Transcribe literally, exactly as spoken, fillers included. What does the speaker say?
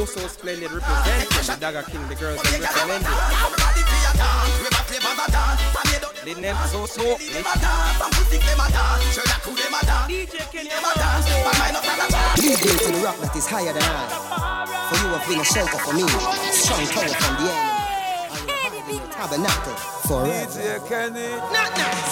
Oh, so splendid, representing the Dagger King, the girls that recommended. Linen, so so. D J Kenny, you built in a rock that is higher than I. For you have been a shelter for me, strong tower from the enemy. I will hide in your tabernacle forever. D J Kenny. Not now.